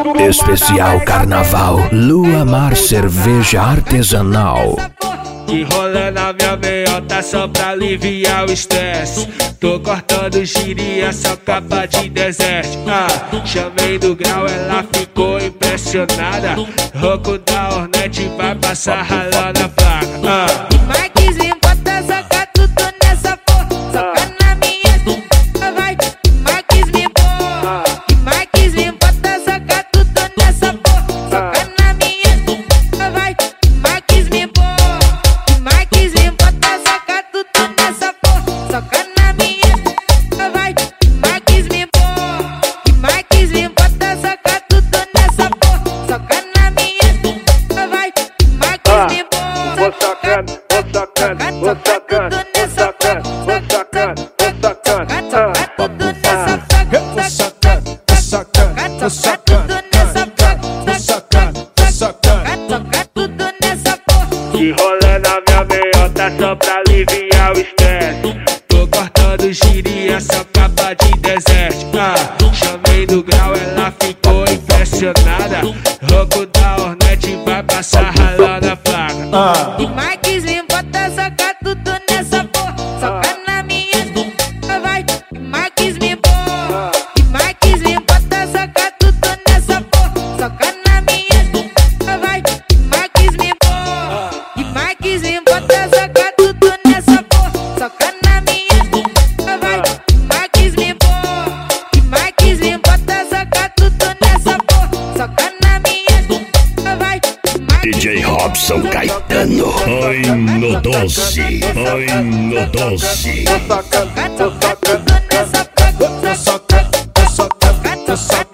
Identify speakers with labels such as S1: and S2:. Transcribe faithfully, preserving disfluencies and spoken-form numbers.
S1: Especial Carnaval, Lua Mar Cerveja Artesanal.
S2: E rola na minha meiota só pra aliviar o estresse. Tô cortando giria, só capa de deserto. Ah, chamei do grau, ela ficou impressionada. Rouco da Hornet vai passar ralando a placa. Ah.
S3: Marques me bota, soca tudo nessa porra. Soca na minha c***, vai. Marques me bota. Marques me bota, soca tudo nessa porra. Soca na minha c***, vai. Marques me bota. Marques me bota, soca tudo nessa porra. Soca na minha c***, vai. Marques me bota. Marques me bota, soca tudo nessa porra. Soca na minha c***, vai. Marques me bota.
S4: Vou sacando, vou sacando, vou sacando, vou sacando, vou sacando, vou sacando,
S2: Vou sacando, vou sacando, vou sacando, vou sacando, vou sacando.
S4: e rola na minha meiota só pra aliviar o estresse.
S2: Tô cortando giria, só capa de deserto. Ah, chamei do grau, ela ficou impressionada. Rouco da Hornet vai passar ralando a placa. Ah.
S3: E Marques me bota, soca tudo nessa porra. Soca na minha c***, vai. E Marques me bota. E Marques me bota, soca tudo nessa porra. Soca na minha c***, vai. E Marques me bota. E Marques me bota, soca tudo nessa porra. Soca na minha c***, vai. E Marques me bota. E Marques me bota, soca tudo nessa porra. Soca na minha c***, vai.
S1: D J Robson Caetano. Ai no doce, ai no doce.
S4: Vou sacando, vou sacando.
S3: Tudo nessa porra.
S2: Vou sacando, vou sacando, vou sacando.